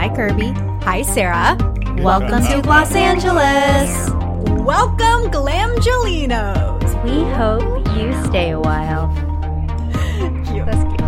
Hi, Kirby. Hi, Sarah. Welcome to Los Angeles. Welcome, Glamgelinos. We hope you stay a while. Cute. That's cute.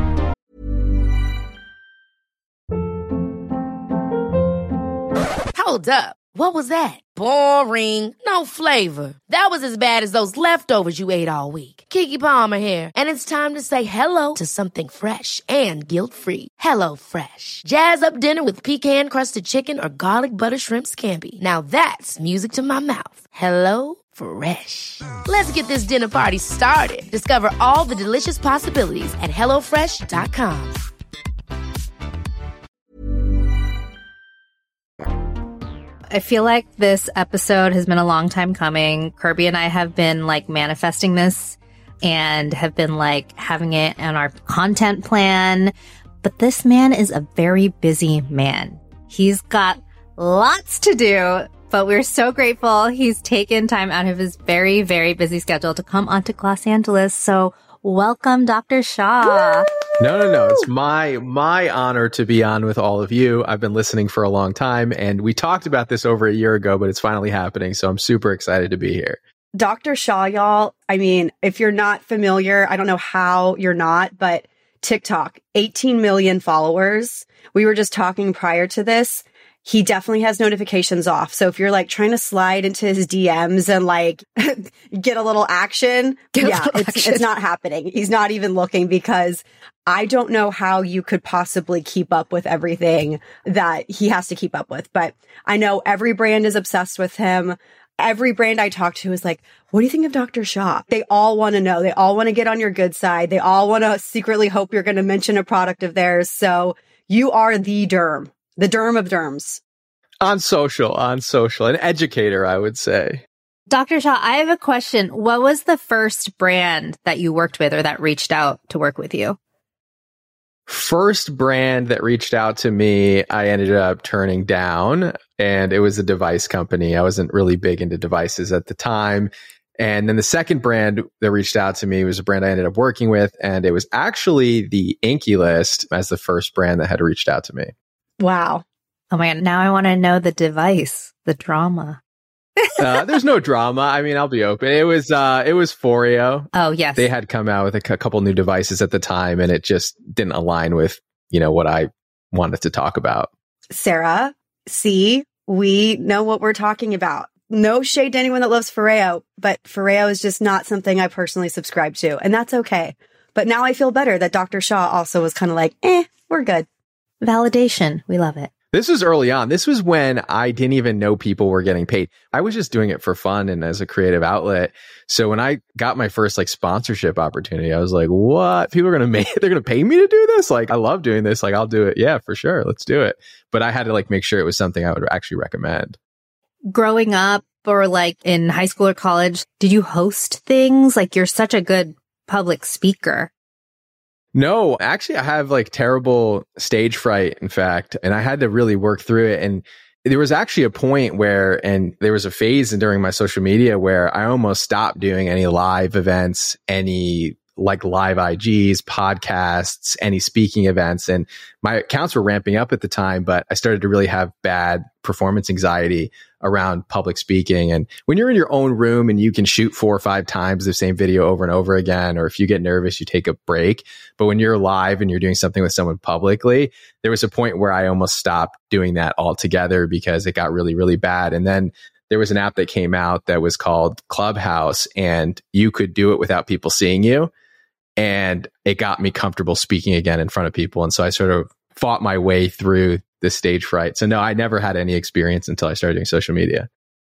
Hold up. What was that? Boring. No flavor. That was as bad as those leftovers you ate all week. Keke Palmer here, and it's time to say hello to something fresh and guilt-free. Hello Fresh. Jazz up dinner with pecan-crusted chicken or garlic butter shrimp scampi. Now that's music to my mouth. Hello Fresh. Let's get this dinner party started. Discover all the delicious possibilities at HelloFresh.com. I feel like this episode has been a long time coming. Kirby and I have been like manifesting this and have been like having it on our content plan. But this man is a very busy man. He's got lots to do, but we're so grateful he's taken time out of his very, very busy schedule to come onto Los Angeles. So welcome, Dr. Shah. No. It's my honor to be on with all of you. I've been listening for a long time, and we talked about this over a year ago, but it's finally happening. So I'm super excited to be here. Dr. Shah, y'all. I mean, if you're not familiar, I don't know how you're not, but TikTok, 18 million followers. We were just talking prior to this. He definitely has notifications off. So if you're like trying to slide into his DMs and like get a little action, it's not happening. He's not even looking because I don't know how you could possibly keep up with everything that he has to keep up with. But I know every brand is obsessed with him. Every brand I talk to is like, what do you think of Dr. Shah? They all want to know. They all want to get on your good side. They all want to secretly hope you're going to mention a product of theirs. So you are the derm of derms. On social, an educator, I would say. Dr. Shah, I have a question. What was the first brand that you worked with or that reached out to work with you? First brand that reached out to me, I ended up turning down, and it was a device company. I wasn't really big into devices at the time. And then the second brand that reached out to me was a brand I ended up working with, and it was actually the Inky List as the first brand that had reached out to me. Wow. Oh my God, now I want to know the device, the drama. There's no drama. I mean, I'll be open. It was Foreo. Oh, yes. They had come out with a couple new devices at the time, and it just didn't align with, what I wanted to talk about. Sarah, see, we know what we're talking about. No shade to anyone that loves Foreo, but Foreo is just not something I personally subscribe to, and that's okay. But now I feel better that Dr. Shah also was kind of like, we're good. Validation. We love it. This was early on. This was when I didn't even know people were getting paid. I was just doing it for fun and as a creative outlet. So when I got my first sponsorship opportunity, I was like, what? People are going to they're going to pay me to do this? Like, I love doing this. Like, I'll do it. Yeah, for sure. Let's do it. But I had to make sure it was something I would actually recommend. Growing up or in high school or college, did you host things? You're such a good public speaker. No, actually, I have terrible stage fright, in fact, and I had to really work through it. And there was actually a point and there was a phase during my social media where I almost stopped doing any live events, any live IGs, podcasts, any speaking events. And my accounts were ramping up at the time, but I started to really have bad performance anxiety around public speaking. And when you're in your own room and you can shoot 4 or 5 times the same video over and over again, or if you get nervous, you take a break. But when you're live and you're doing something with someone publicly, there was a point where I almost stopped doing that altogether because it got really, really bad. And then there was an app that came out that was called Clubhouse, and you could do it without people seeing you. And it got me comfortable speaking again in front of people. And so I sort of fought my way through the stage fright. So no, I never had any experience until I started doing social media.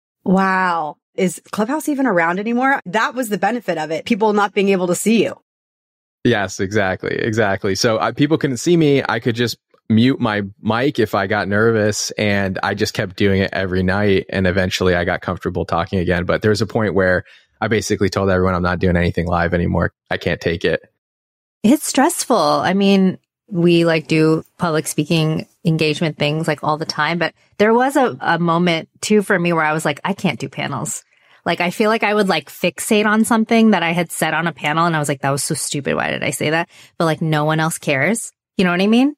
Wow. Is Clubhouse even around anymore? That was the benefit of it. People not being able to see you. Yes, exactly. So people couldn't see me. I could just mute my mic if I got nervous, and I just kept doing it every night. And eventually I got comfortable talking again. But there was a point where I basically told everyone I'm not doing anything live anymore. I can't take it. It's stressful. I mean, we do public speaking engagement things all the time. But there was a moment too for me where I was like, I can't do panels. I feel like I would fixate on something that I had said on a panel. And I was like, that was so stupid. Why did I say that? But no one else cares. You know what I mean?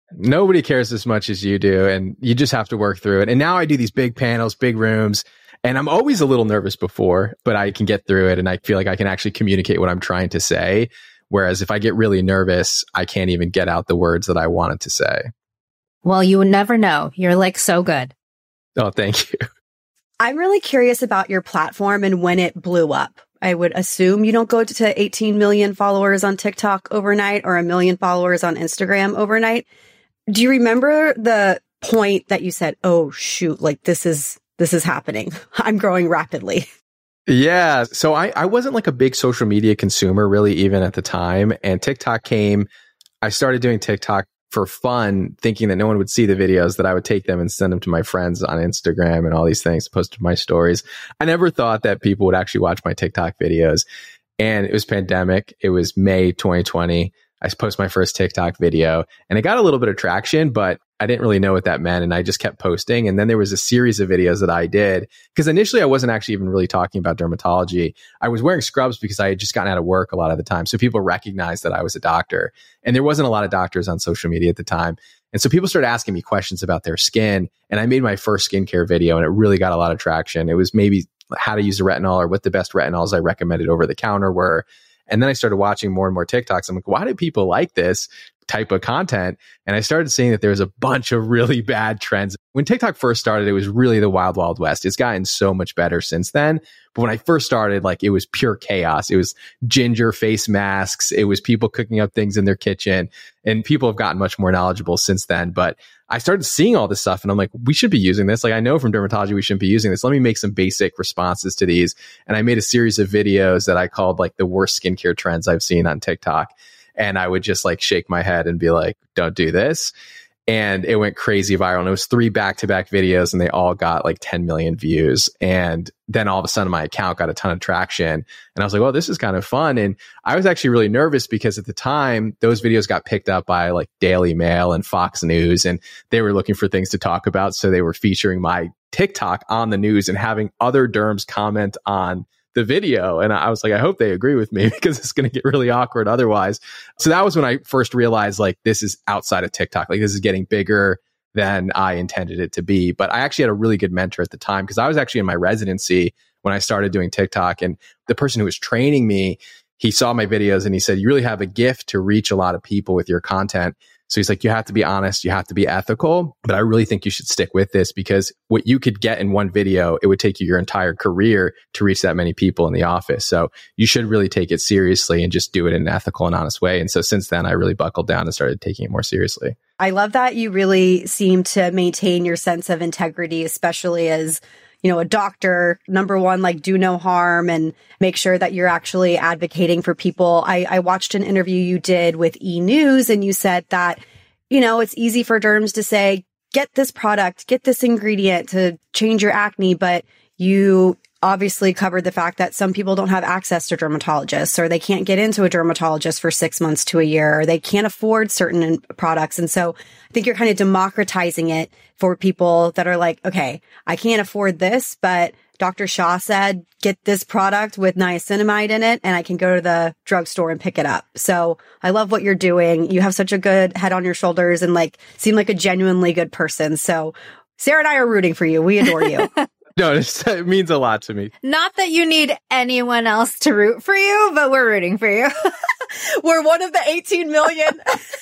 Nobody cares as much as you do, and you just have to work through it. And now I do these big panels, big rooms, and I'm always a little nervous before, but I can get through it, and I feel like I can actually communicate what I'm trying to say. Whereas if I get really nervous, I can't even get out the words that I wanted to say. Well, you would never know. You're like so good. Oh, thank you. I'm really curious about your platform and when it blew up. I would assume you don't go to 18 million followers on TikTok overnight or 1 million followers on Instagram overnight. Do you remember the point that you said, oh, shoot, like this is happening. I'm growing rapidly. Yeah. So I wasn't like a big social media consumer really even at the time. And TikTok came, I started doing TikTok for fun, thinking that no one would see the videos, that I would take them and send them to my friends on Instagram and all these things, post to my stories. I never thought that people would actually watch my TikTok videos. And it was pandemic. It was May 2020. I posted my first TikTok video and it got a little bit of traction, but I didn't really know what that meant. And I just kept posting. And then there was a series of videos that I did because initially I wasn't actually even really talking about dermatology. I was wearing scrubs because I had just gotten out of work a lot of the time. So people recognized that I was a doctor, and there wasn't a lot of doctors on social media at the time. And so people started asking me questions about their skin, and I made my first skincare video and it really got a lot of traction. It was maybe how to use a retinol or what the best retinols I recommended over the counter were. And then I started watching more and more TikToks. I'm like, why do people like this type of content? And I started seeing that there was a bunch of really bad trends. When TikTok first started, it was really the wild, wild west. It's gotten so much better since then. But when I first started, like it was pure chaos. It was ginger face masks. It was people cooking up things in their kitchen. And people have gotten much more knowledgeable since then. But I started seeing all this stuff and I'm like, we should be using this. Like I know from dermatology, we shouldn't be using this. Let me make some basic responses to these. And I made a series of videos that I called like the worst skincare trends I've seen on TikTok. And I would just like shake my head and be like, don't do this. And it went crazy viral. And it was 3 back-to-back videos and they all got like 10 million views. And then all of a sudden my account got a ton of traction. And I was like, well, this is kind of fun. And I was actually really nervous because at the time, those videos got picked up by like Daily Mail and Fox News. And they were looking for things to talk about. So they were featuring my TikTok on the news and having other derms comment on the video. And I was like, I hope they agree with me because it's going to get really awkward otherwise. So that was when I first realized like this is outside of TikTok. Like this is getting bigger than I intended it to be. But I actually had a really good mentor at the time because I was actually in my residency when I started doing TikTok. And the person who was training me, he saw my videos and he said, you really have a gift to reach a lot of people with your content. So he's like, you have to be honest, you have to be ethical, but I really think you should stick with this because what you could get in one video, it would take you your entire career to reach that many people in the office. So you should really take it seriously and just do it in an ethical and honest way. And so since then, I really buckled down and started taking it more seriously. I love that you really seem to maintain your sense of integrity, especially as a doctor. Number one, like do no harm and make sure that you're actually advocating for people. I watched an interview you did with E! News and you said that, it's easy for derms to say, get this product, get this ingredient to change your acne. But you obviously covered the fact that some people don't have access to dermatologists or they can't get into a dermatologist for 6 months to a year or they can't afford certain products. And so I think you're kind of democratizing it for people that are like, okay, I can't afford this, but Dr. Shah said, get this product with niacinamide in it and I can go to the drugstore and pick it up. So I love what you're doing. You have such a good head on your shoulders and seem like a genuinely good person. So Sarah and I are rooting for you. We adore you. No, it means a lot to me. Not that you need anyone else to root for you, but we're rooting for you. We're one of the 18 million.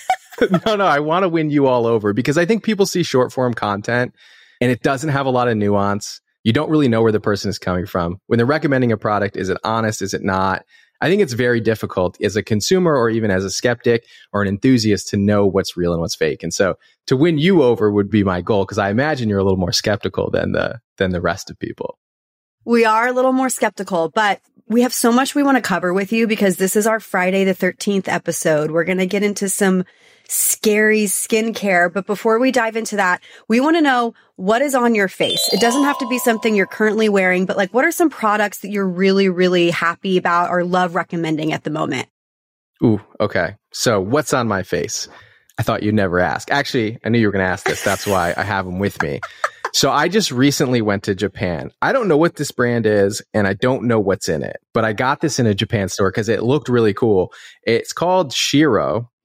No, I want to win you all over because I think people see short form content and it doesn't have a lot of nuance. You don't really know where the person is coming from. When they're recommending a product, is it honest? Is it not? I think it's very difficult as a consumer or even as a skeptic or an enthusiast to know what's real and what's fake. And so to win you over would be my goal because I imagine you're a little more skeptical than the rest of people. We are a little more skeptical, but we have so much we want to cover with you because this is our Friday the 13th episode. We're going to get into some scary skincare. But before we dive into that, we want to know what is on your face. It doesn't have to be something you're currently wearing, but what are some products that you're really, really happy about or love recommending at the moment? Ooh, okay. So what's on my face? I thought you'd never ask. Actually, I knew you were going to ask this. That's why I have them with me. So I just recently went to Japan. I don't know what this brand is and I don't know what's in it, but I got this in a Japan store because it looked really cool. It's called Shiro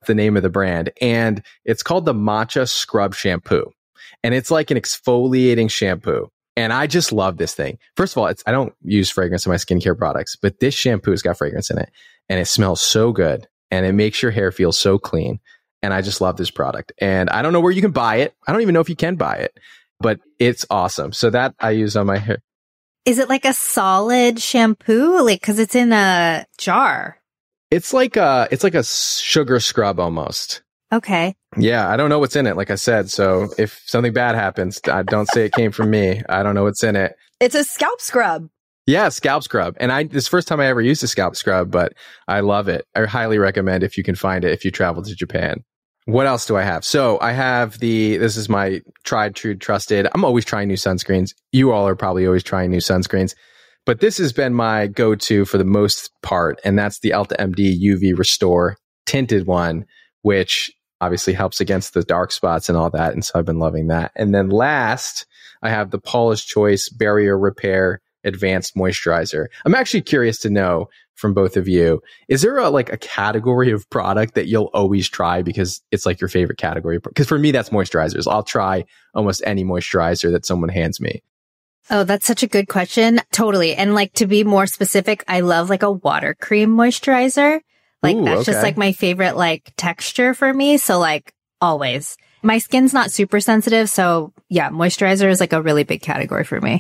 the name of the brand. And it's called the Matcha Scrub Shampoo. And it's like an exfoliating shampoo. And I just love this thing. First of all, I don't use fragrance in my skincare products, but this shampoo has got fragrance in it. And it smells so good. And it makes your hair feel so clean. And I just love this product. And I don't know where you can buy it. I don't even know if you can buy it, but it's awesome. So that I use on my hair. Is it like a solid shampoo? Like, cause it's in a jar. It's like a sugar scrub almost. Okay. Yeah. I don't know what's in it. Like I said. So if something bad happens, don't say it came from me. I don't know what's in it. It's a scalp scrub. Yeah. Scalp scrub. And this is the first time I ever used a scalp scrub, but I love it. I highly recommend if you can find it, if you travel to Japan. What else do I have? So I have this is my tried, true, trusted. I'm always trying new sunscreens. You all are probably always trying new sunscreens, but this has been my go-to for the most part. And that's the Ulta MD UV Restore tinted one, which obviously helps against the dark spots and all that. And so I've been loving that. And then last, I have the Paula's Choice Barrier Repair Advanced Moisturizer. I'm actually curious to know from both of you, is there a category of product that you'll always try because it's like your favorite category? Because for me, that's moisturizers. I'll try almost any moisturizer that someone hands me. Oh, that's such a good question. Totally. And like, to be more specific, I love like a water cream moisturizer. Like, that's just like my favorite like texture for me. So like always. My skin's not super sensitive. So yeah, moisturizer is like a really big category for me.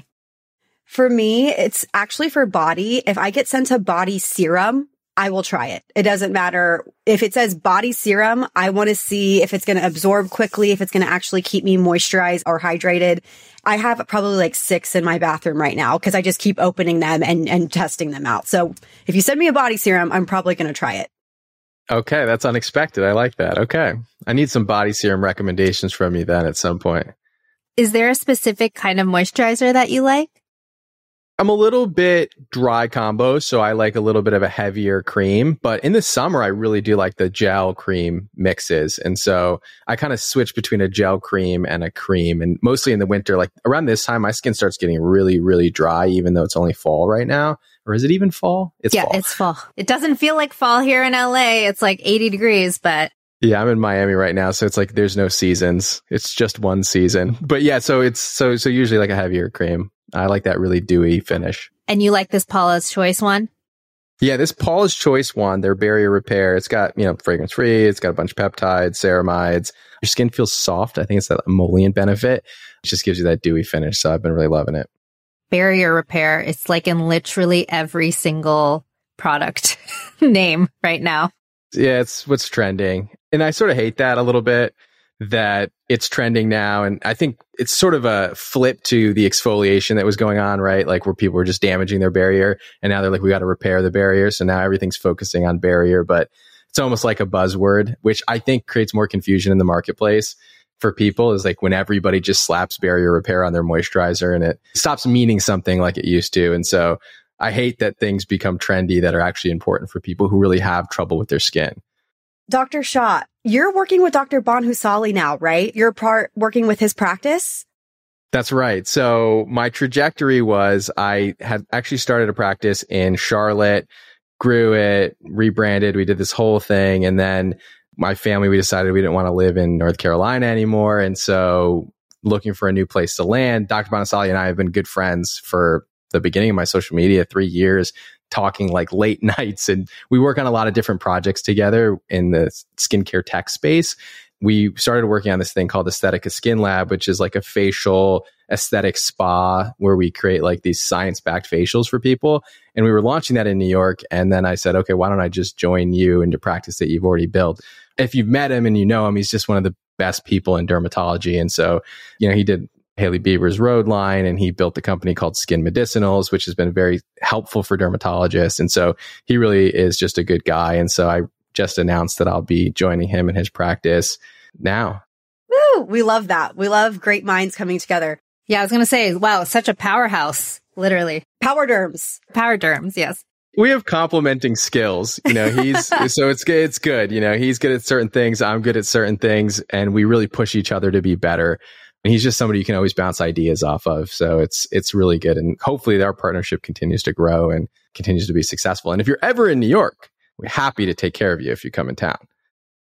For me, it's actually for body. If I get sent a body serum, I will try it. It doesn't matter if it says body serum. I want to see if it's going to absorb quickly, if it's going to actually keep me moisturized or hydrated. I have probably like 6 in my bathroom right now because I just keep opening them and testing them out. So if you send me a body serum, I'm probably going to try it. Okay, that's unexpected. I like that. Okay. I need some body serum recommendations from you then at some point. Is there a specific kind of moisturizer that you like? I'm a little bit dry combo, so I like a little bit of a heavier cream. But in the summer, I really do like the gel cream mixes. And so I kind of switch between a gel cream and a cream. And mostly in the winter, like around this time, my skin starts getting really, really dry, even though it's only fall right now. Or is it even fall? It's fall. It's fall. It doesn't feel like fall here in LA. It's like 80 degrees, but... Yeah, I'm in Miami right now, so it's like there's no seasons. It's just one season. But yeah, so it's so usually like a heavier cream. I like that really dewy finish. And you like this Paula's Choice one? Yeah, this Paula's Choice one, their barrier repair, it's got, fragrance free. It's got a bunch of peptides, ceramides. Your skin feels soft. I think it's that emollient benefit. It just gives you that dewy finish. So I've been really loving it. Barrier repair. It's like in literally every single product name right now. Yeah, it's what's trending. And I sort of hate that a little bit, that it's trending now. And I think it's sort of a flip to the exfoliation that was going on, right? Like where people were just damaging their barrier. And now they're like, we got to repair the barrier. So now everything's focusing on barrier, but it's almost like a buzzword, which I think creates more confusion in the marketplace for people, is like when everybody just slaps barrier repair on their moisturizer and it stops meaning something like it used to. And so I hate that things become trendy that are actually important for people who really have trouble with their skin. Dr. Shah, you're working with Dr. Banhusali now, right? You're working with his practice? That's right. So my trajectory was I had actually started a practice in Charlotte, grew it, rebranded. We did this whole thing. And then my family, we decided we didn't want to live in North Carolina anymore. And so looking for a new place to land, Dr. Banhusali and I have been good friends for the beginning of my social media, 3 years, talking like late nights. And we work on a lot of different projects together in the skincare tech space. We started working on this thing called Aesthetica Skin Lab, which is like a facial aesthetic spa where we create like these science-backed facials for people. And we were launching that in New York. And then I said, okay, why don't I just join you into practice that you've already built? If you've met him and you know him, he's just one of the best people in dermatology. And so, he did Hailey Bieber's Rhode line, and he built a company called Skin Medicinals, which has been very helpful for dermatologists. And so he really is just a good guy. And so I just announced that I'll be joining him in his practice now. Woo! We love that. We love great minds coming together. Yeah, I was going to say, wow, such a powerhouse, literally. Power derms. Power derms, yes. We have complementing skills. He's so it's good. He's good at certain things. I'm good at certain things, and we really push each other to be better. And he's just somebody you can always bounce ideas off of. So it's really good. And hopefully our partnership continues to grow and continues to be successful. And if you're ever in New York, we're happy to take care of you if you come in town.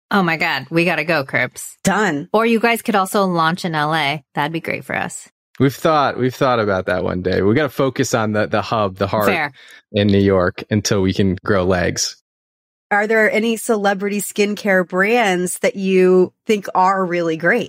Oh my God. We got to go, Curbs. Done. Or you guys could also launch in LA. That'd be great for us. We've thought about that one day. We got to focus on the hub, the heart Fair. in New York until we can grow legs. Are there any celebrity skincare brands that you think are really great?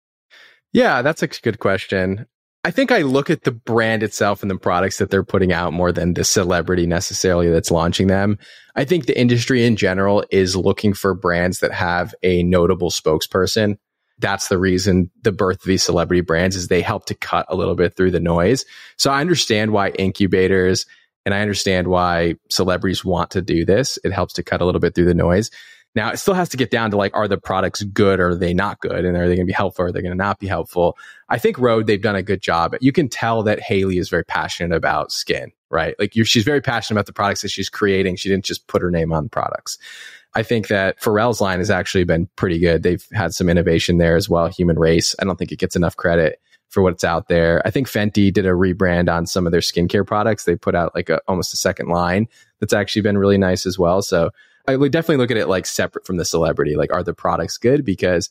Yeah, that's a good question. I think I look at the brand itself and the products that they're putting out more than the celebrity necessarily that's launching them. I think the industry in general is looking for brands that have a notable spokesperson. That's the reason the birth of these celebrity brands is they help to cut a little bit through the noise. So I understand why incubators and I understand why celebrities want to do this. It helps to cut a little bit through the noise. Now, it still has to get down to like, are the products good or are they not good? And are they going to be helpful or are they going to not be helpful? I think Rhode, they've done a good job. You can tell that Hailey is very passionate about skin, right? Like she's very passionate about the products that she's creating. She didn't just put her name on products. I think that Pharrell's line has actually been pretty good. They've had some innovation there as well. Human Race. I don't think it gets enough credit for what's out there. I think Fenty did a rebrand on some of their skincare products. They put out like almost a second line that's actually been really nice as well. So I would definitely look at it like separate from the celebrity. Like, are the products good? Because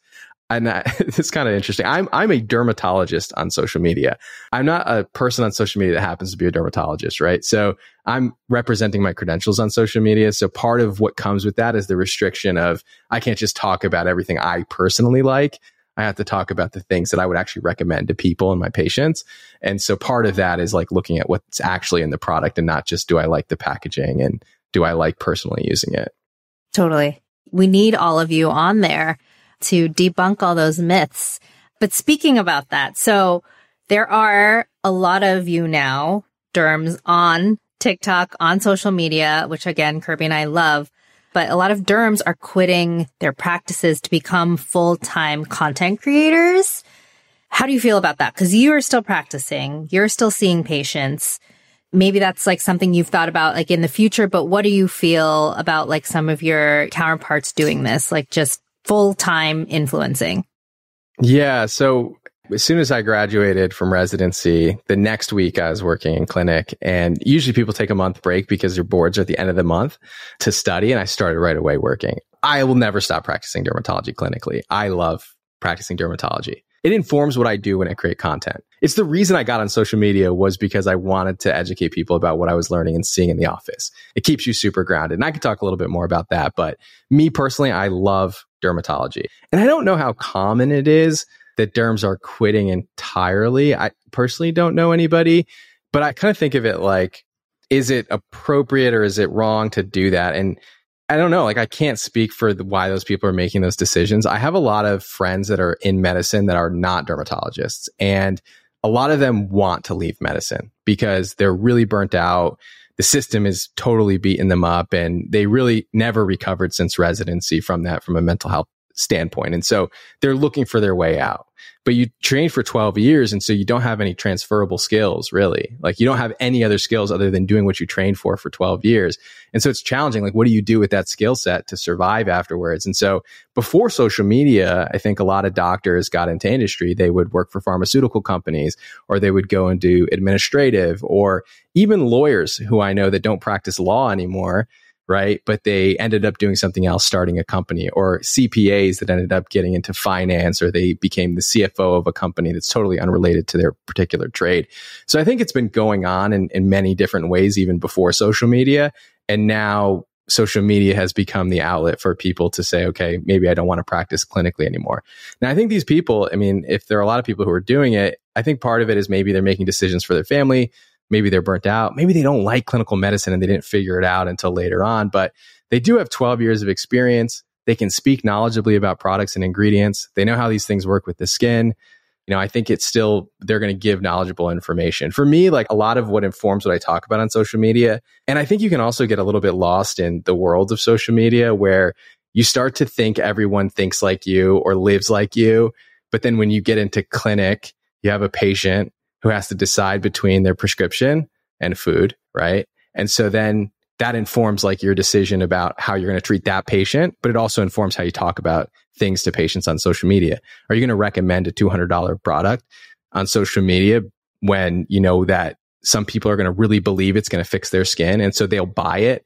it's kind of interesting. I'm a dermatologist on social media. I'm not a person on social media that happens to be a dermatologist, right? So I'm representing my credentials on social media. So part of what comes with that is the restriction of I can't just talk about everything I personally like. I have to talk about the things that I would actually recommend to people and my patients. And so part of that is like looking at what's actually in the product and not just do I like the packaging and do I like personally using it. Totally. We need all of you on there to debunk all those myths. But speaking about that, so there are a lot of you now, derms, on TikTok, on social media, which again, Kirby and I love, but a lot of derms are quitting their practices to become full-time content creators. How do you feel about that? Because you are still practicing, you're still seeing patients. Maybe that's like something you've thought about like in the future, but what do you feel about like some of your counterparts doing this, like just full-time influencing? Yeah. So as soon as I graduated from residency, the next week I was working in clinic, and usually people take a month break because their boards are at the end of the month to study. And I started right away working. I will never stop practicing dermatology clinically. I love practicing dermatology. It informs what I do when I create content. It's the reason I got on social media was because I wanted to educate people about what I was learning and seeing in the office. It keeps you super grounded. And I could talk a little bit more about that. But me personally, I love dermatology. And I don't know how common it is that derms are quitting entirely. I personally don't know anybody, but I kind of think of it like, is it appropriate or is it wrong to do that? And I don't know, like I can't speak for why those people are making those decisions. I have a lot of friends that are in medicine that are not dermatologists, and a lot of them want to leave medicine because they're really burnt out. The system is totally beating them up, and they really never recovered since residency from that, from a mental health standpoint. And so they're looking for their way out. But you train for 12 years, and so you don't have any transferable skills, really. Like you don't have any other skills other than doing what you trained for 12 years. And so it's challenging. Like, what do you do with that skill set to survive afterwards? And so before social media, I think a lot of doctors got into industry. They would work for pharmaceutical companies, or they would go and do administrative, or even lawyers who I know that don't practice law anymore, right? But they ended up doing something else, starting a company, or CPAs that ended up getting into finance, or they became the CFO of a company that's totally unrelated to their particular trade. So I think it's been going on in many different ways, even before social media. And now social media has become the outlet for people to say, okay, maybe I don't want to practice clinically anymore. Now, I think these people, I mean, if there are a lot of people who are doing it, I think part of it is maybe they're making decisions for their family. Maybe they're burnt out. Maybe they don't like clinical medicine and they didn't figure it out until later on, but they do have 12 years of experience. They can speak knowledgeably about products and ingredients. They know how these things work with the skin. You know, I think it's still, they're going to give knowledgeable information. For me, like a lot of what informs what I talk about on social media. And I think you can also get a little bit lost in the world of social media where you start to think everyone thinks like you or lives like you. But then when you get into clinic, you have a patient who has to decide between their prescription and food, right? And so then that informs like your decision about how you're going to treat that patient, but it also informs how you talk about things to patients on social media. Are you going to recommend a $200 product on social media when you know that some people are going to really believe it's going to fix their skin, and so they'll buy it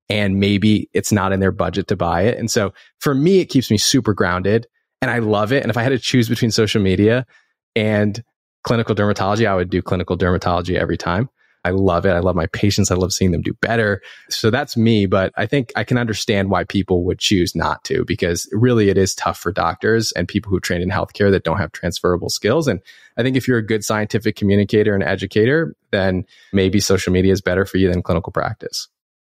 and maybe it's not in their budget to buy it. And so for me, it keeps me super grounded and I love it. And if I had to choose between social media and clinical dermatology, I would do clinical dermatology every time. I love it. I love my patients. I love seeing them do better. So that's me. But I think I can understand why people would choose not to, because really it is tough for doctors and people who train in healthcare that don't have transferable skills. And I think if you're a good scientific communicator and educator, then maybe social media is better for you than clinical practice.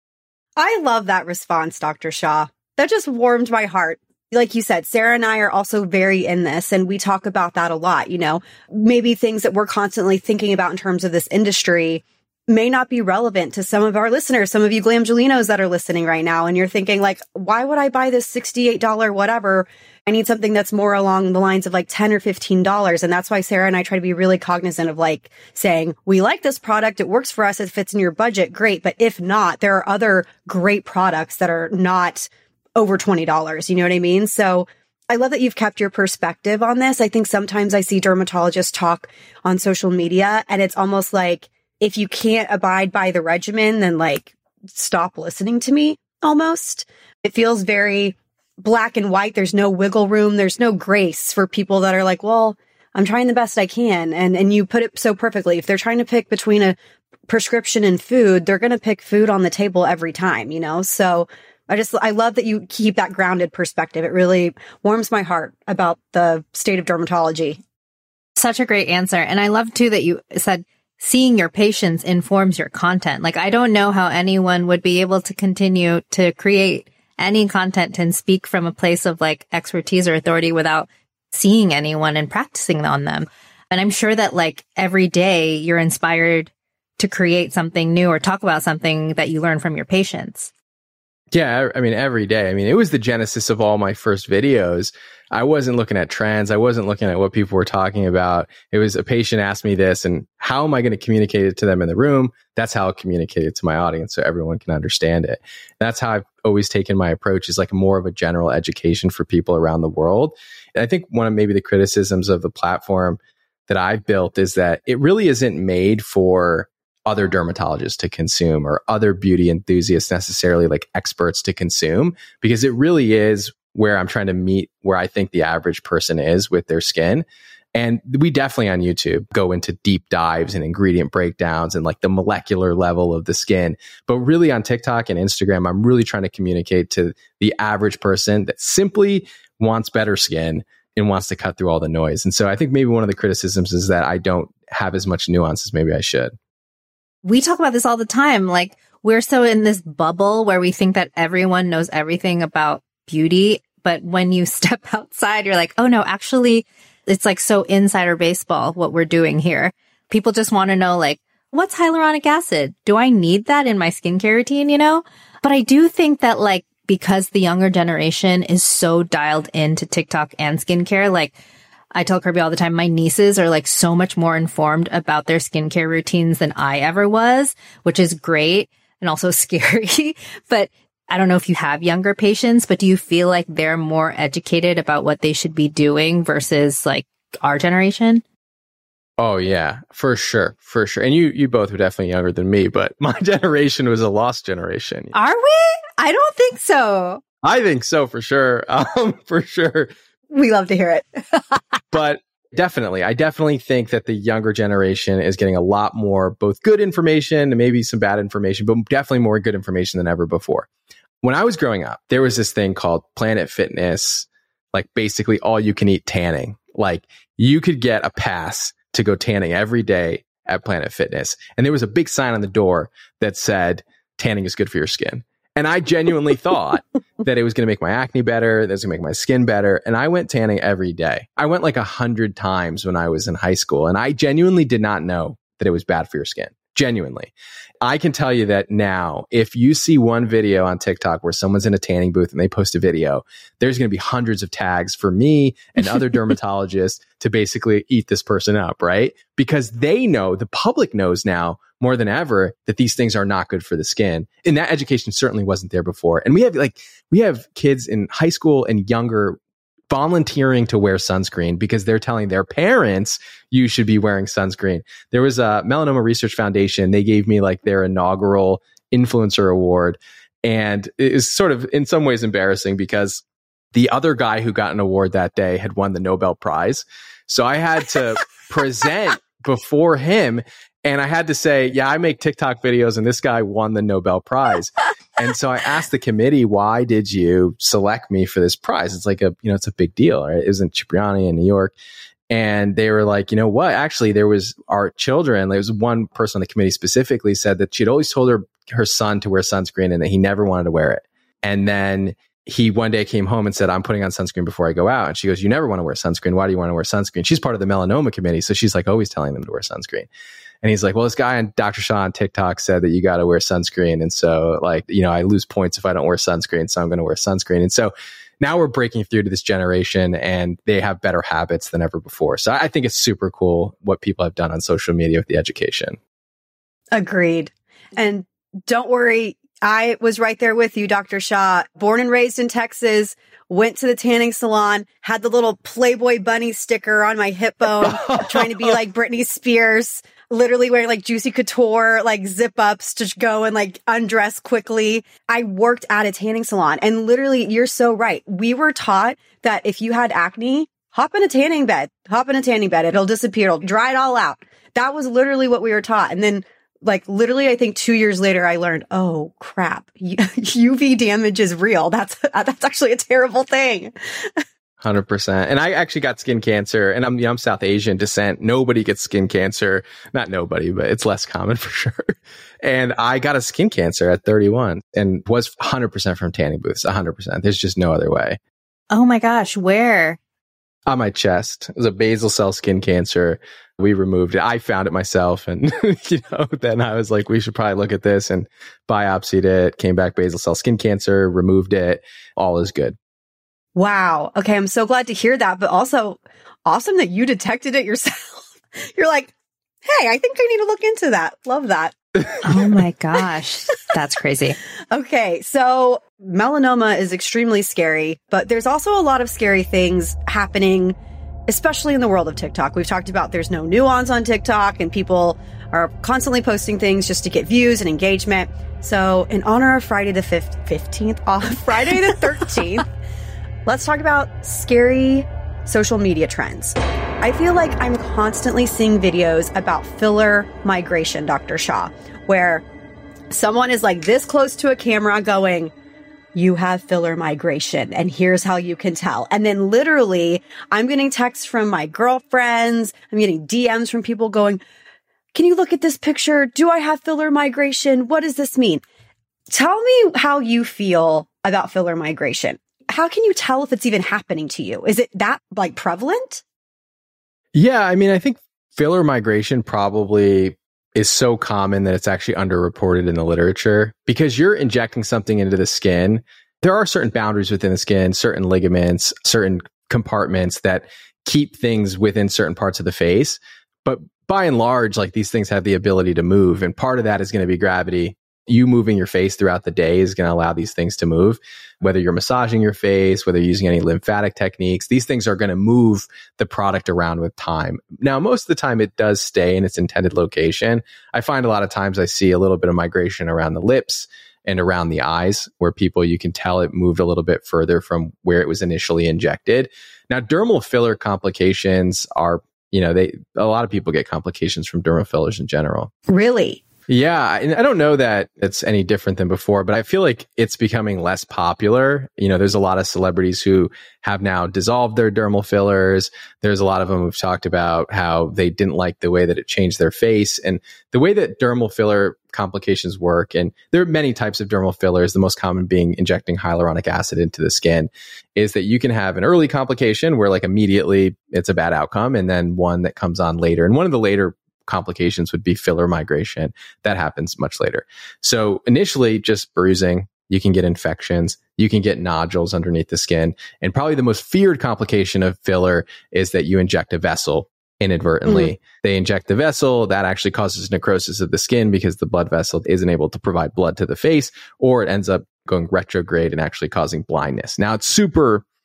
I love that response, Dr. Shah. That just warmed my heart. Like you said, Sarah and I are also very in this, and we talk about that a lot. You know, maybe things that we're constantly thinking about in terms of this industry may not be relevant to some of our listeners, some of you Glamgelinos that are listening right now. And you're thinking like, why would I buy this $68 whatever? I need something that's more along the lines of like $10 or $15. And that's why Sarah and I try to be really cognizant of like saying, we like this product. It works for us. It fits in your budget. Great. But if not, there are other great products that are not over $20. You know what I mean? So I love that you've kept your perspective on this. I think sometimes I see dermatologists talk on social media and it's almost like, if you can't abide by the regimen, then like stop listening to me almost. It feels very black and white. There's no wiggle room. There's no grace for people that are like, well, I'm trying the best I can. And you put it so perfectly. If they're trying to pick between a prescription and food, they're going to pick food on the table every time, you know? So I love that you keep that grounded perspective. It really warms my heart about the state of dermatology. Such a great answer. And I love too that you said, seeing your patients informs your content. Like, I don't know how anyone would be able to continue to create any content and speak from a place of like expertise or authority without seeing anyone and practicing on them. And I'm sure that like every day you're inspired to create something new or talk about something that you learn from your patients. Yeah, I mean, every day. I mean, it was the genesis of all my first videos. I wasn't looking at trends. I wasn't looking at what people were talking about. It was a patient asked me this, and how am I going to communicate it to them in the room? That's how I communicate it to my audience so everyone can understand it. That's how I've always taken my approach, is like more of a general education for people around the world. And I think one of maybe the criticisms of the platform that I've built is that it really isn't made for other dermatologists to consume or other beauty enthusiasts necessarily, like experts to consume, because it really is where I'm trying to meet where I think the average person is with their skin. And we definitely on YouTube go into deep dives and ingredient breakdowns and like the molecular level of the skin. But really on TikTok and Instagram, I'm really trying to communicate to the average person that simply wants better skin and wants to cut through all the noise. And so I think maybe one of the criticisms is that I don't have as much nuance as maybe I should. We talk about this all the time. Like, we're so in this bubble where we think that everyone knows everything about beauty. But when you step outside, you're like, oh no, actually, it's like so insider baseball what we're doing here. People just want to know, like, what's hyaluronic acid? Do I need that in my skincare routine, you know? But I do think that, like, because the younger generation is so dialed into TikTok and skincare, like, I tell Kirby all the time, my nieces are like so much more informed about their skincare routines than I ever was, which is great and also scary. But I don't know if you have younger patients, but do you feel like they're more educated about what they should be doing versus like our generation? Oh yeah, for sure. For sure. And you both were definitely younger than me, but my generation was a lost generation. Are we? I don't think so. I think so, for sure. For sure. We love to hear it. But definitely, I definitely think that the younger generation is getting a lot more both good information and maybe some bad information, but definitely more good information than ever before. When I was growing up, there was this thing called Planet Fitness, like basically all you can eat tanning. Like you could get a pass to go tanning every day at Planet Fitness. And there was a big sign on the door that said, tanning is good for your skin. And I genuinely thought that it was going to make my acne better, that it was going to make my skin better. And I went tanning every day. I went like 100 times when I was in high school. And I genuinely did not know that it was bad for your skin. Genuinely. I can tell you that now, if you see one video on TikTok where someone's in a tanning booth and they post a video, there's going to be hundreds of tags for me and other dermatologists to basically eat this person up, right? Because they know, the public knows now more than ever that these things are not good for the skin. And that education certainly wasn't there before. And we have kids in high school and younger volunteering to wear sunscreen because they're telling their parents you should be wearing sunscreen. There was a Melanoma Research Foundation. They gave me like their inaugural influencer award. And it is sort of in some ways embarrassing because the other guy who got an award that day had won the Nobel Prize. So I had to present before him. And I had to say, yeah, I make TikTok videos and this guy won the Nobel Prize. And so I asked the committee, why did you select me for this prize? It's like it's a big deal, right? It was in Cipriani in New York. And they were like, you know what? Actually, there was our children. There was one person on the committee specifically said that she'd always told her son to wear sunscreen and that he never wanted to wear it. And then he one day came home and said, I'm putting on sunscreen before I go out. And she goes, you never want to wear sunscreen. Why do you want to wear sunscreen? She's part of the melanoma committee. So she's like always telling them to wear sunscreen. And he's like, well, this guy on Dr. Shah on TikTok said that you got to wear sunscreen. And so I lose points if I don't wear sunscreen. So I'm going to wear sunscreen. And so now we're breaking through to this generation and they have better habits than ever before. So I think it's super cool what people have done on social media with the education. Agreed. And don't worry, I was right there with you, Dr. Shah. Born and raised in Texas, went to the tanning salon, had the little Playboy bunny sticker on my hip bone, trying to be like Britney Spears, literally wearing like Juicy Couture, like zip ups to go and like undress quickly. I worked at a tanning salon and literally, you're so right. We were taught that if you had acne, hop in a tanning bed. It'll disappear. It'll dry it all out. That was literally what we were taught. And then like literally, I think 2 years later, I learned, oh crap, UV damage is real. That's actually a terrible thing. 100%. And I actually got skin cancer and I'm South Asian descent. Nobody gets skin cancer. Not nobody, but it's less common for sure. And I got a skin cancer at 31 and was 100% from tanning booths. 100%. There's just no other way. Oh my gosh. Where? On my chest. It was a basal cell skin cancer. We removed it. I found it myself. And, then I was like, we should probably look at this and biopsied it. Came back basal cell skin cancer, removed it. All is good. Wow. Okay. I'm so glad to hear that, but also awesome that you detected it yourself. You're like, hey, I think I need to look into that. Love that. Oh my gosh. That's crazy. Okay. So melanoma is extremely scary, but there's also a lot of scary things happening, especially in the world of TikTok. We've talked about there's no nuance on TikTok and people are constantly posting things just to get views and engagement. So in honor of Friday the 15th, Friday the 13th, let's talk about scary social media trends. I feel like I'm constantly seeing videos about filler migration, Dr. Shah, where someone is like this close to a camera going, you have filler migration and here's how you can tell. And then literally I'm getting texts from my girlfriends. I'm getting DMs from people going, can you look at this picture? Do I have filler migration? What does this mean? Tell me how you feel about filler migration. How can you tell if it's even happening to you? Is it that like prevalent? Yeah, I mean, I think filler migration probably is so common that it's actually underreported in the literature because you're injecting something into the skin. There are certain boundaries within the skin, certain ligaments, certain compartments that keep things within certain parts of the face. But by and large, like these things have the ability to move. And part of that is going to be gravity. You moving your face throughout the day is going to allow these things to move. Whether you're massaging your face, whether you're using any lymphatic techniques, these things are going to move the product around with time. Now, most of the time it does stay in its intended location. I find a lot of times I see a little bit of migration around the lips and around the eyes where you can tell it moved a little bit further from where it was initially injected. Now, dermal filler complications are, a lot of people get complications from dermal fillers in general. Really? Yeah, and I don't know that it's any different than before, but I feel like it's becoming less popular. There's a lot of celebrities who have now dissolved their dermal fillers. There's a lot of them who've talked about how they didn't like the way that it changed their face and the way that dermal filler complications work. And there are many types of dermal fillers, the most common being injecting hyaluronic acid into the skin, is that you can have an early complication where like immediately it's a bad outcome and then one that comes on later. And one of the later complications would be filler migration. That happens much later. So initially just bruising, you can get infections, you can get nodules underneath the skin. And probably the most feared complication of filler is that you inject a vessel inadvertently. They inject the vessel, that actually causes necrosis of the skin because the blood vessel isn't able to provide blood to the face, or it ends up going retrograde and actually causing blindness. Now it's super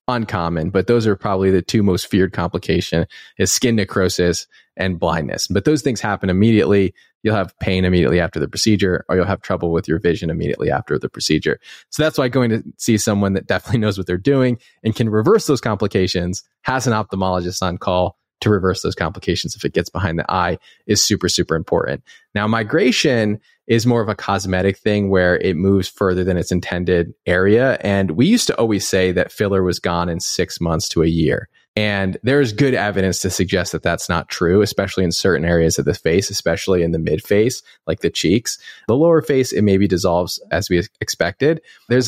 uncommon, but those are probably the two most feared complications is skin necrosis and blindness. But those things happen immediately. You'll have pain immediately after the procedure, or you'll have trouble with your vision immediately after the procedure. So that's why going to see someone that definitely knows what they're doing and can reverse those complications, has an ophthalmologist on call to reverse those complications if it gets behind the eye, is super, super important. Now, migration is more of a cosmetic thing where it moves further than its intended area. And we used to always say that filler was gone in 6 months to a year. And there's good evidence to suggest that that's not true, especially in certain areas of the face, especially in the mid face, like the cheeks. The lower face, it maybe dissolves as we expected.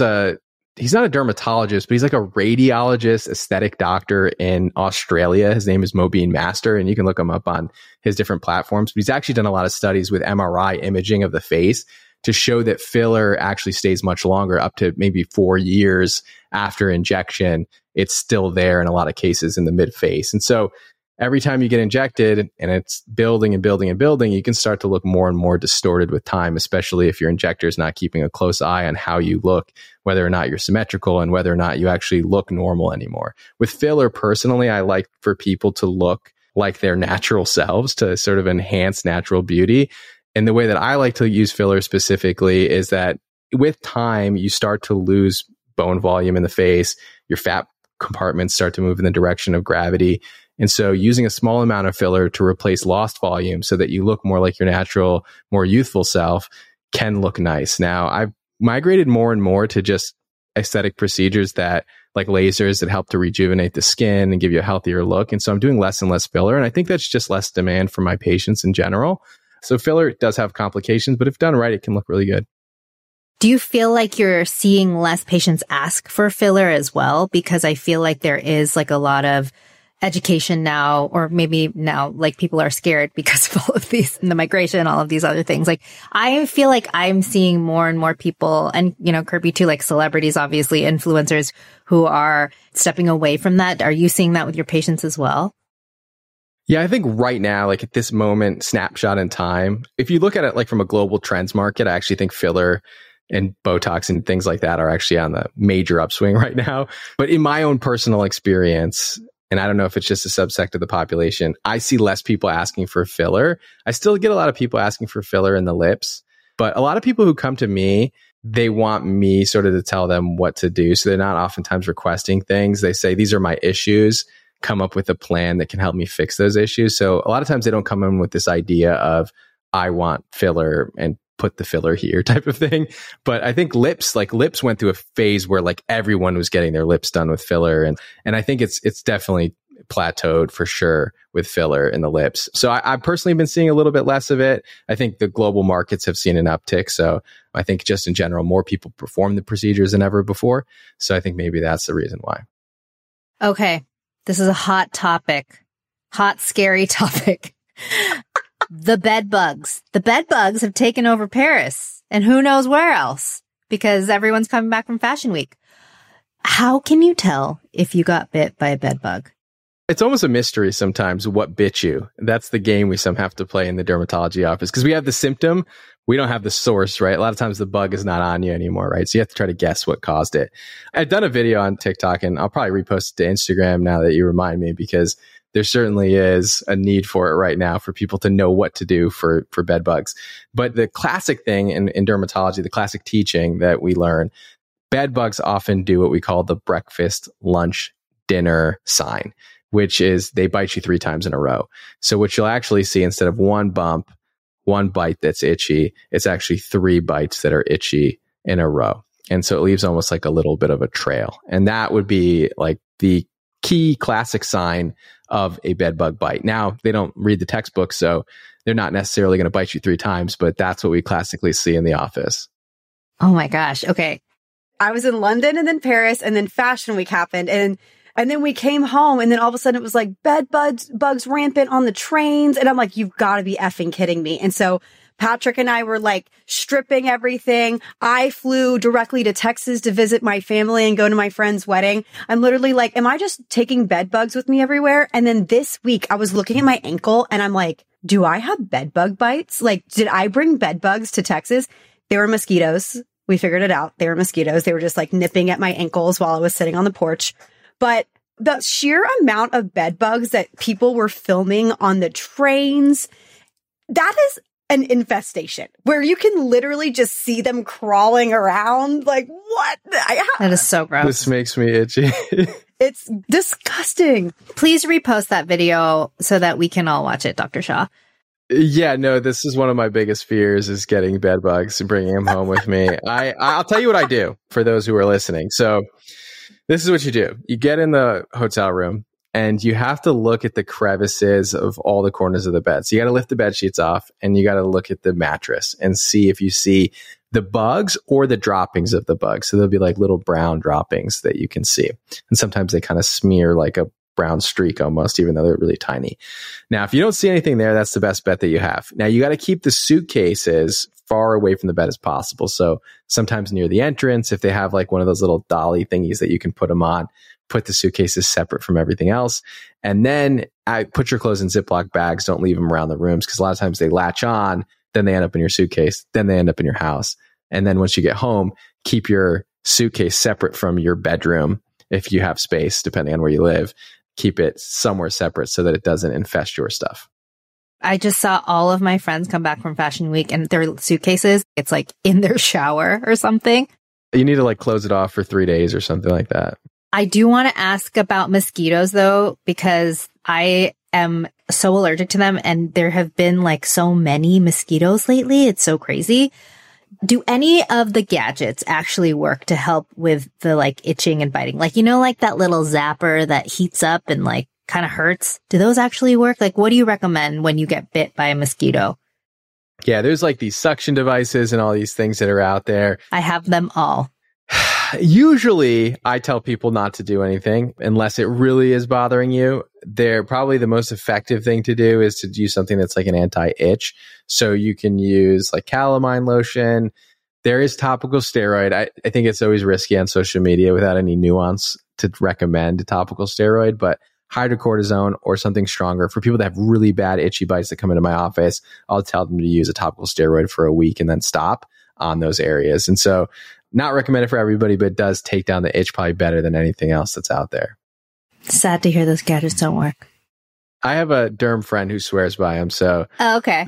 He's not a dermatologist, but he's like a radiologist, aesthetic doctor in Australia. His name is Mobeen Master, and you can look him up on his different platforms. But he's actually done a lot of studies with MRI imaging of the face to show that filler actually stays much longer, up to maybe 4 years after injection. It's still there in a lot of cases in the mid face. And so every time you get injected and it's building and building and building, you can start to look more and more distorted with time, especially if your injector is not keeping a close eye on how you look, whether or not you're symmetrical and whether or not you actually look normal anymore. With filler, personally, I like for people to look like their natural selves to sort of enhance natural beauty. And the way that I like to use filler specifically is that with time, you start to lose bone volume in the face. Your fat compartments start to move in the direction of gravity. And so using a small amount of filler to replace lost volume so that you look more like your natural, more youthful self can look nice. Now, I've migrated more and more to just aesthetic procedures that like lasers that help to rejuvenate the skin and give you a healthier look. And so I'm doing less and less filler. And I think that's just less demand for my patients in general. So filler does have complications, but if done right, it can look really good. Do you feel like you're seeing less patients ask for filler as well? Because I feel like there is like a lot of education now, or maybe now like people are scared because of all of these and the migration, all of these other things. Like I feel like I'm seeing more and more people, and you know, Kirby too, like celebrities, obviously influencers who are stepping away from that. Are you seeing that with your patients as well? Yeah, I think right now, like at this moment, snapshot in time, if you look at it like from a global trends market, I actually think filler and Botox and things like that are actually on the major upswing right now. But in my own personal experience, and I don't know if it's just a subsect of the population, I see less people asking for filler. I still get a lot of people asking for filler in the lips, but a lot of people who come to me, they want me sort of to tell them what to do. So they're not oftentimes requesting things. They say, these are my issues, come up with a plan that can help me fix those issues. So a lot of times they don't come in with this idea of, I want filler and put the filler here type of thing. But I think lips went through a phase where like everyone was getting their lips done with filler. And I think it's definitely plateaued for sure with filler in the lips. So I've personally been seeing a little bit less of it. I think the global markets have seen an uptick. So I think just in general, more people perform the procedures than ever before. So I think maybe that's the reason why. Okay. This is a hot topic, hot, scary topic. The bed bugs. The bed bugs have taken over Paris and who knows where else because everyone's coming back from Fashion Week. How can you tell if you got bit by a bed bug? It's almost a mystery sometimes what bit you. That's the game we some have to play in the dermatology office because we have the symptom. We don't have the source, right? A lot of times the bug is not on you anymore, right? So you have to try to guess what caused it. I've done a video on TikTok and I'll probably repost it to Instagram now that you remind me because there certainly is a need for it right now for people to know what to do for bed bugs. But the classic thing in dermatology, the classic teaching that we learn, bed bugs often do what we call the breakfast, lunch, dinner sign, which is they bite you 3 times in a row. So what you'll actually see instead of one bump, one bite that's itchy, it's actually 3 bites that are itchy in a row. And so it leaves almost like a little bit of a trail. And that would be like the key classic sign of a bed bug bite. Now, they don't read the textbook, so they're not necessarily going to bite you 3 times, but that's what we classically see in the office. Oh my gosh. Okay. I was in London and then Paris and then Fashion Week happened and then we came home and then all of a sudden it was like bed bugs rampant on the trains. And I'm like, you've got to be effing kidding me. And so Patrick and I were like stripping everything. I flew directly to Texas to visit my family and go to my friend's wedding. I'm literally like, am I just taking bed bugs with me everywhere? And then this week I was looking at my ankle and I'm like, do I have bed bug bites? Like, did I bring bed bugs to Texas? They were mosquitoes. We figured it out. They were mosquitoes. They were just like nipping at my ankles while I was sitting on the porch. but the sheer amount of bed bugs that people were filming on the trains, that is an infestation where you can literally just see them crawling around. Like, what? That is so gross. This makes me itchy. It's disgusting. Please repost that video so that we can all watch it, Dr. Shah. Yeah, no, this is one of my biggest fears is getting bed bugs and bringing them home with me. I'll tell you what I do for those who are listening. So this is what you do. You get in the hotel room and you have to look at the crevices of all the corners of the bed. So you got to lift the bed sheets off and you got to look at the mattress and see if you see the bugs or the droppings of the bugs. So there'll be like little brown droppings that you can see. And sometimes they kind of smear like a brown streak almost, even though they're really tiny. Now, if you don't see anything there, that's the best bet that you have. Now, you got to keep the suitcases far away from the bed as possible. So sometimes near the entrance, if they have like one of those little dolly thingies that you can put them on, put the suitcases separate from everything else. And then put your clothes in Ziploc bags. Don't leave them around the rooms because a lot of times they latch on, then they end up in your suitcase, then they end up in your house. And then once you get home, keep your suitcase separate from your bedroom. If you have space, depending on where you live, keep it somewhere separate so that it doesn't infest your stuff. I just saw all of my friends come back from Fashion Week and their suitcases, it's like in their shower or something. You need to like close it off for 3 days or something like that. I do want to ask about mosquitoes though, because I am so allergic to them and there have been like so many mosquitoes lately. It's so crazy. Do any of the gadgets actually work to help with the like itching and biting? Like, you know, like that little zapper that heats up and like kind of hurts. Do those actually work? Like, what do you recommend when you get bit by a mosquito? Yeah, there's like these suction devices and all these things that are out there. I have them all. Usually I tell people not to do anything unless it really is bothering you. They're probably the most effective thing to do is to do something that's like an anti-itch. So you can use like calamine lotion. There is topical steroid. I think it's always risky on social media without any nuance to recommend a topical steroid, but hydrocortisone or something stronger. For people that have really bad itchy bites that come into my office, I'll tell them to use a topical steroid for a week and then stop on those areas. And so not recommended for everybody, but it does take down the itch probably better than anything else that's out there. Sad to hear those gadgets don't work. I have a derm friend who swears by them. So okay.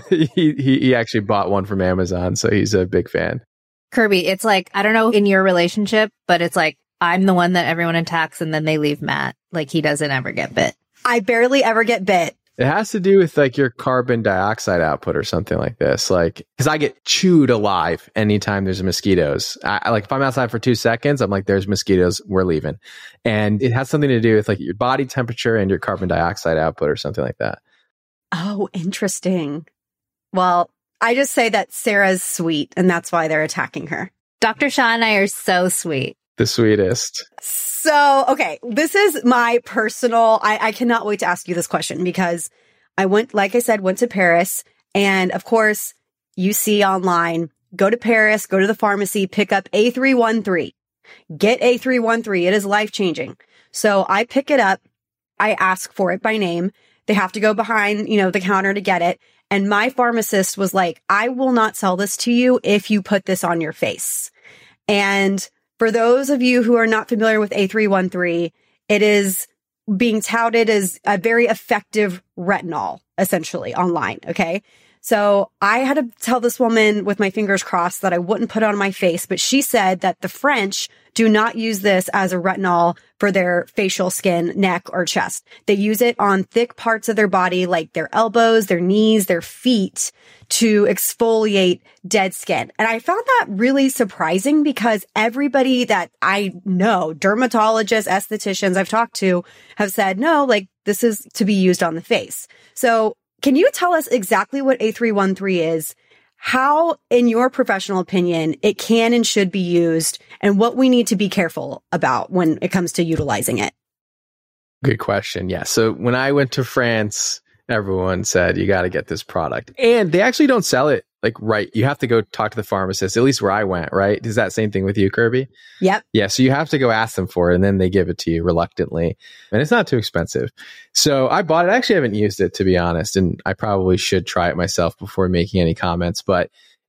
He actually bought one from Amazon. So he's a big fan. Kirby, it's like, I don't know in your relationship, but it's like, I'm the one that everyone attacks and then they leave Matt. Like he doesn't ever get bit. I barely ever get bit. It has to do with like your carbon dioxide output or something like this. Like, because I get chewed alive anytime there's mosquitoes. I like if I'm outside for 2 seconds, I'm like, there's mosquitoes, we're leaving. And it has something to do with like your body temperature and your carbon dioxide output or something like that. Oh, interesting. Well, I just say that Sarah's sweet and that's why they're attacking her. Dr. Shah and I are so sweet. The sweetest. So, okay, this is my personal, I cannot wait to ask you this question because I went, like I said, went to Paris. And of course, you see online, go to Paris, go to the pharmacy, pick up A313. Get A313. It is life-changing. So I pick it up. I ask for it by name. They have to go behind, the counter to get it. And my pharmacist was like, I will not sell this to you if you put this on your face. And for those of you who are not familiar with A313, it is being touted as a very effective retinol, essentially, online. Okay. So I had to tell this woman with my fingers crossed that I wouldn't put it on my face, but she said that the French do not use this as a retinol for their facial skin, neck, or chest. They use it on thick parts of their body, like their elbows, their knees, their feet, to exfoliate dead skin. And I found that really surprising because everybody that I know, dermatologists, estheticians I've talked to, have said, no, like this is to be used on the face. So can you tell us exactly what A313 is, how, in your professional opinion, it can and should be used, and what we need to be careful about when it comes to utilizing it? Good question. Yeah. So when I went to France, everyone said, you got to get this product. And they actually don't sell it like right. You have to go talk to the pharmacist, at least where I went, right? Is that same thing with you, Kirby? Yep. Yeah. So you have to go ask them for it and then they give it to you reluctantly. And it's not too expensive. So I bought it. I actually haven't used it, to be honest. And I probably should try it myself before making any comments. But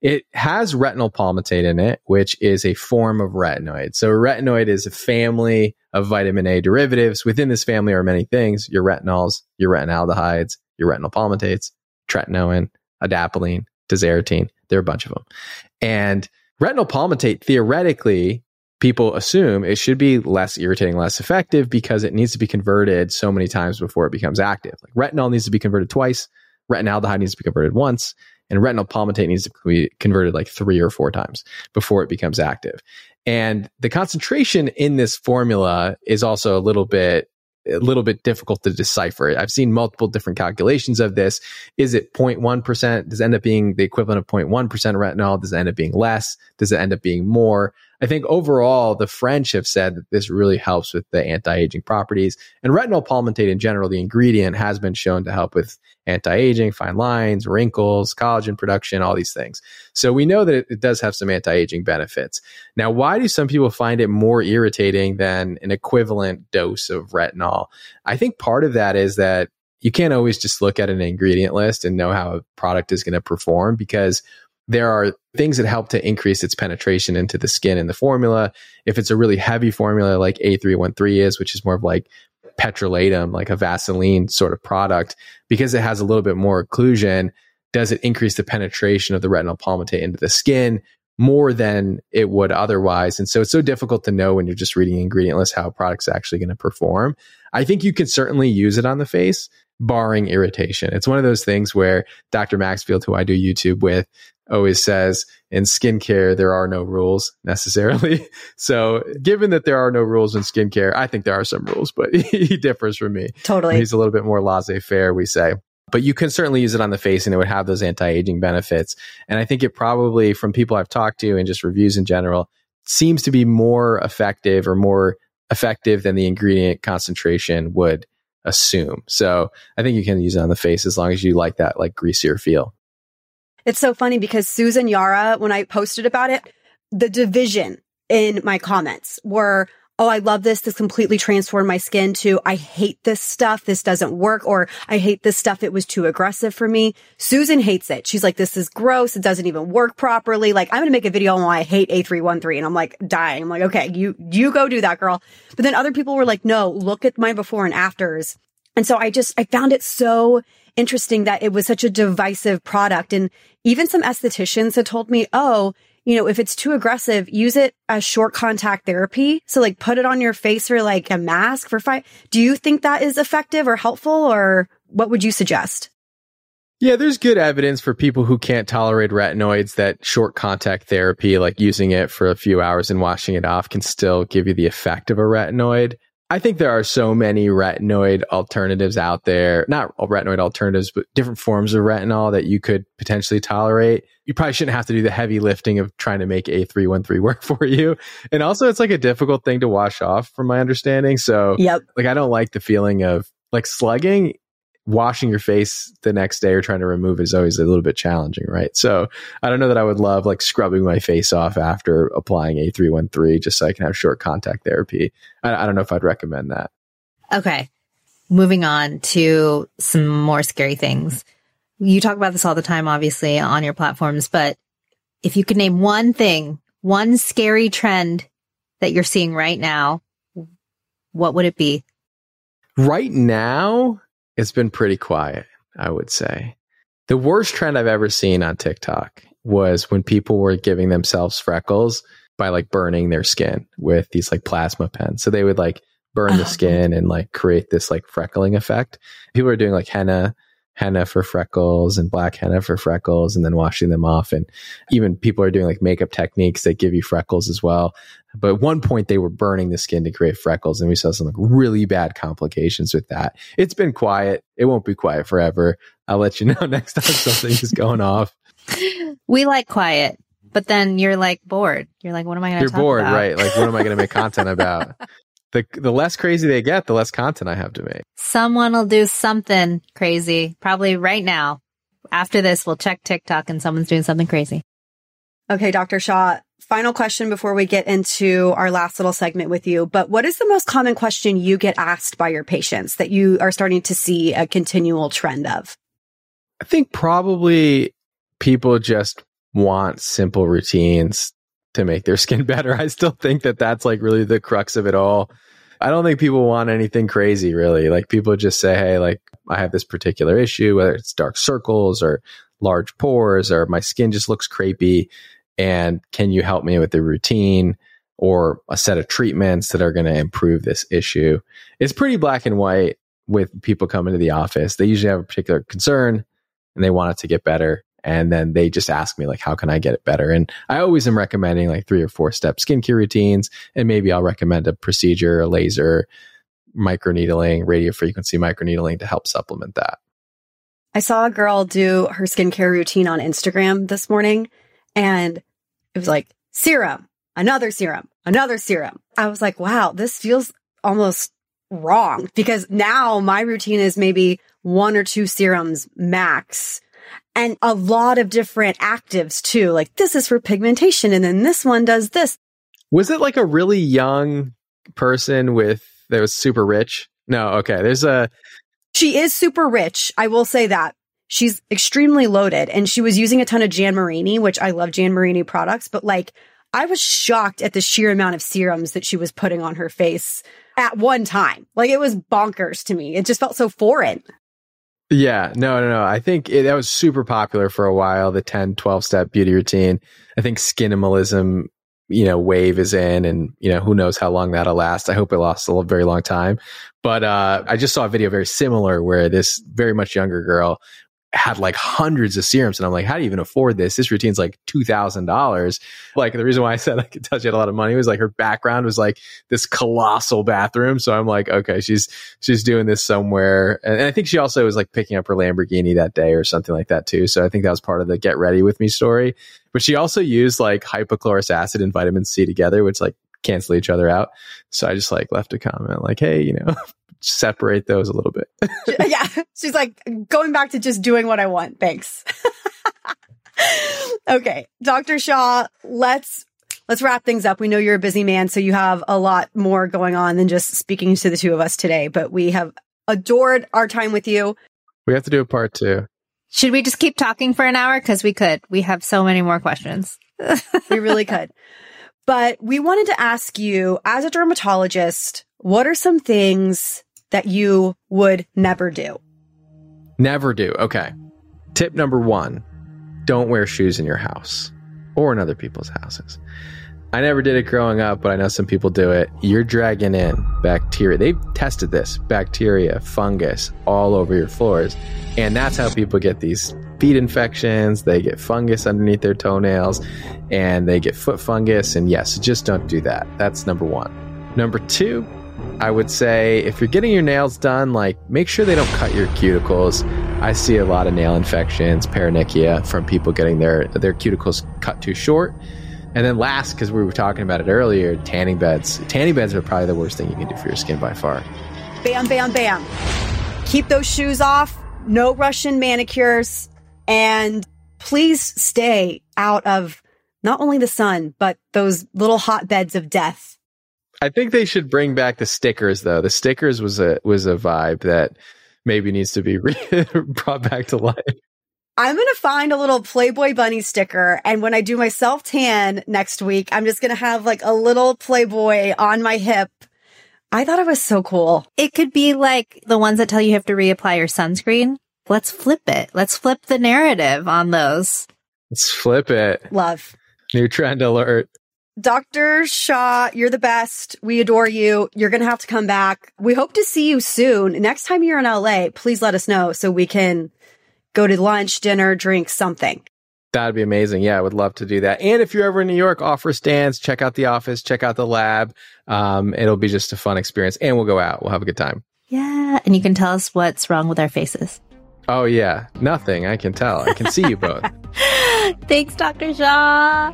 It has retinol palmitate in it, which is a form of retinoid. So a retinoid is a family of vitamin A derivatives. Within this family are many things: your retinols, your retinaldehydes, your retinol palmitates, tretinoin, adapalene, tazarotene. There are a bunch of them. And retinol palmitate, theoretically, people assume it should be less irritating, less effective because it needs to be converted so many times before it becomes active. Like retinol needs to be converted twice, retinaldehyde needs to be converted once, and retinol palmitate needs to be converted like 3 or 4 times before it becomes active. And the concentration in this formula is also a little bit difficult to decipher. I've seen multiple different calculations of this. Is it 0.1%? Does it end up being the equivalent of 0.1% retinol? Does it end up being less? Does it end up being more? I think overall, the French have said that this really helps with the anti-aging properties. And retinol palmitate in general, the ingredient, has been shown to help with anti-aging, fine lines, wrinkles, collagen production, all these things. So we know that it does have some anti-aging benefits. Now, why do some people find it more irritating than an equivalent dose of retinol? I think part of that is that you can't always just look at an ingredient list and know how a product is going to perform, because there are things that help to increase its penetration into the skin in the formula. If it's a really heavy formula like A313 is, which is more of like petrolatum, like a Vaseline sort of product, because it has a little bit more occlusion, does it increase the penetration of the retinol palmitate into the skin more than it would otherwise? And so it's so difficult to know when you're just reading ingredient list how a product's actually going to perform. I think you can certainly use it on the face, barring irritation. It's one of those things where Dr. Maxfield, who I do YouTube with, always says in skincare, there are no rules necessarily. So given that there are no rules in skincare, I think there are some rules, but he differs from me. Totally. He's a little bit more laissez-faire, we say. But you can certainly use it on the face and it would have those anti-aging benefits. And I think it probably, from people I've talked to and just reviews in general, seems to be more effective than the ingredient concentration would assume. So I think you can use it on the face as long as you like that like greasier feel. It's so funny because Susan Yara, when I posted about it, the division in my comments were, oh, I love this. This completely transformed my skin, to I hate this stuff. This doesn't work. Or I hate this stuff. It was too aggressive for me. Susan hates it. She's like, this is gross. It doesn't even work properly. Like, I'm going to make a video on why I hate A313. And I'm like dying. I'm like, okay, you go do that, girl. But then other people were like, no, look at my before and afters. And so I found it so interesting that it was such a divisive product. And even some estheticians had told me, oh, if it's too aggressive, use it as short contact therapy. So like put it on your face for like a mask for 5. Do you think that is effective or helpful, or what would you suggest? Yeah, there's good evidence for people who can't tolerate retinoids that short contact therapy, like using it for a few hours and washing it off, can still give you the effect of a retinoid. I think there are so many retinoid alternatives out there, not all retinoid alternatives, but different forms of retinol that you could potentially tolerate. You probably shouldn't have to do the heavy lifting of trying to make A313 work for you. And also it's like a difficult thing to wash off from my understanding. So like, I don't like the feeling of like slugging. Washing your face the next day or trying to remove it is always a little bit challenging, right? So I don't know that I would love like scrubbing my face off after applying A313 just so I can have short contact therapy. I don't know if I'd recommend that. Okay. Moving on to some more scary things. You talk about this all the time, obviously, on your platforms, but if you could name one thing, one scary trend that you're seeing right now, what would it be? Right now, it's been pretty quiet, I would say. The worst trend I've ever seen on TikTok was when people were giving themselves freckles by like burning their skin with these like plasma pens. So they would like burn the skin and like create this like freckling effect. People are doing like henna for freckles and black henna for freckles and then washing them off. And even people are doing like makeup techniques that give you freckles as well. But at one point they were burning the skin to create freckles, and we saw some like really bad complications with that. It's been quiet. It won't be quiet forever. I'll let you know next time something is going off. We like quiet, but then you're like bored. You're like, what am I going to talk about? You're bored, right? Like, what am I going to make content about? The less crazy they get, the less content I have to make. Someone will do something crazy, probably right now. After this, we'll check TikTok and someone's doing something crazy. Okay, Dr. Shah, final question before we get into our last little segment with you. But what is the most common question you get asked by your patients that you are starting to see a continual trend of? I think probably people just want simple routines to make their skin better. I still think that that's like really the crux of it all. I don't think people want anything crazy, really. Like people just say, hey, like I have this particular issue, whether it's dark circles or large pores or my skin just looks crepey. And can you help me with the routine or a set of treatments that are going to improve this issue? It's pretty black and white with people coming to the office. They usually have a particular concern and they want it to get better. And then they just ask me, like, how can I get it better? And I always am recommending like 3 or 4 step skincare routines. And maybe I'll recommend a procedure, a laser, microneedling, radiofrequency microneedling to help supplement that. I saw a girl do her skincare routine on Instagram this morning, and it was like serum, another serum, another serum. I was like, wow, this feels almost wrong, because now my routine is maybe 1 or 2 serums max. And a lot of different actives too. Like this is for pigmentation. And then this one does this. Was it like a really young person that was super rich? No. Okay. She is super rich. I will say that. She's extremely loaded, and she was using a ton of Jan Marini, which I love Jan Marini products, but like I was shocked at the sheer amount of serums that she was putting on her face at one time. Like it was bonkers to me. It just felt so foreign. Yeah, no. I think that was super popular for a while, the 10, 12 step beauty routine. I think skinimalism, wave is in, and, who knows how long that'll last. I hope it lasts a very long time. But I just saw a video very similar where this very much younger girl had like hundreds of serums. And I'm like, how do you even afford this? This routine's like $2,000. Like the reason why I said I could tell she had a lot of money was like her background was like this colossal bathroom. So I'm like, okay, she's doing this somewhere. And I think she also was like picking up her Lamborghini that day or something like that too. So I think that was part of the get ready with me story. But she also used like hypochlorous acid and vitamin C together, which like cancel each other out. So I just like left a comment like, hey, separate those a little bit. Yeah. She's like, going back to just doing what I want. Thanks. Okay. Dr. Shah, let's wrap things up. We know you're a busy man, so you have a lot more going on than just speaking to the two of us today, but we have adored our time with you. We have to do a part 2. Should we just keep talking for an hour? Because we could. We have so many more questions. We really could. But we wanted to ask you, as a dermatologist, what are some things that you would never do? Never do. Okay. Tip number 1, don't wear shoes in your house or in other people's houses. I never did it growing up, but I know some people do it. You're dragging in bacteria. They've tested this. Bacteria, fungus, all over your floors. And that's how people get these feet infections. They get fungus underneath their toenails, and they get foot fungus. And yes, just don't do that. That's number 1. Number 2, I would say if you're getting your nails done, like make sure they don't cut your cuticles. I see a lot of nail infections, paronychia, from people getting their cuticles cut too short. And then last, because we were talking about it earlier, tanning beds. Tanning beds are probably the worst thing you can do for your skin by far. Bam, bam, bam. Keep those shoes off. No Russian manicures. And please stay out of not only the sun, but those little hotbeds of death. I think they should bring back the stickers, though. The stickers was a vibe that maybe needs to be brought back to life. I'm going to find a little Playboy bunny sticker. And when I do my self-tan next week, I'm just going to have like a little Playboy on my hip. I thought it was so cool. It could be like the ones that tell you have to reapply your sunscreen. Let's flip it. Let's flip the narrative on those. Let's flip it. Love. New trend alert. Dr. Shah, you're the best. We adore you. You're going to have to come back. We hope to see you soon. Next time you're in LA, please let us know so we can go to lunch, dinner, drink, something. That'd be amazing. Yeah, I would love to do that. And if you're ever in New York, offer stands, check out the office, check out the lab. It'll be just a fun experience, and we'll go out. We'll have a good time. Yeah. And you can tell us what's wrong with our faces. Oh, yeah. Nothing. I can tell. I can see you both. Thanks, Dr. Shah.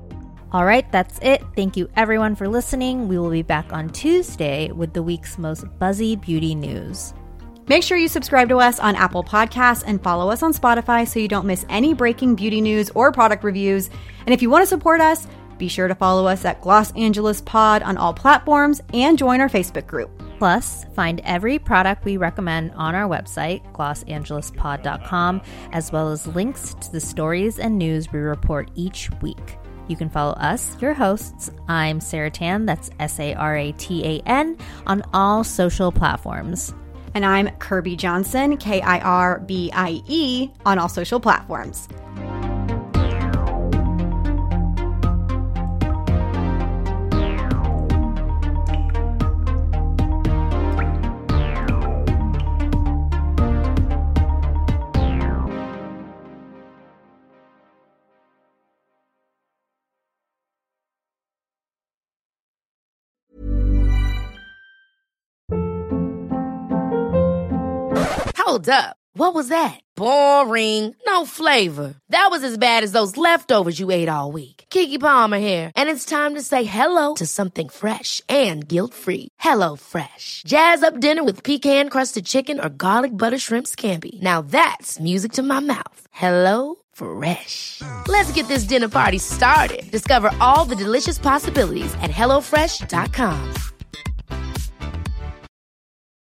All right, that's it. Thank you, everyone, for listening. We will be back on Tuesday with the week's most buzzy beauty news. Make sure you subscribe to us on Apple Podcasts and follow us on Spotify so you don't miss any breaking beauty news or product reviews. And if you want to support us, be sure to follow us at Los Angeles Pod on all platforms and join our Facebook group. Plus, find every product we recommend on our website, glossangelespod.com, as well as links to the stories and news we report each week. You can follow us, your hosts. I'm Sarah Tan, that's Saratan, on all social platforms. And I'm Kirbie Johnson, Kirbie, on all social platforms. Hold up. What was that? Boring. No flavor. That was as bad as those leftovers you ate all week. Keke Palmer here, and it's time to say hello to something fresh and guilt-free. Hello Fresh. Jazz up dinner with pecan-crusted chicken or garlic butter shrimp scampi. Now that's music to my mouth. Hello Fresh. Let's get this dinner party started. Discover all the delicious possibilities at HelloFresh.com.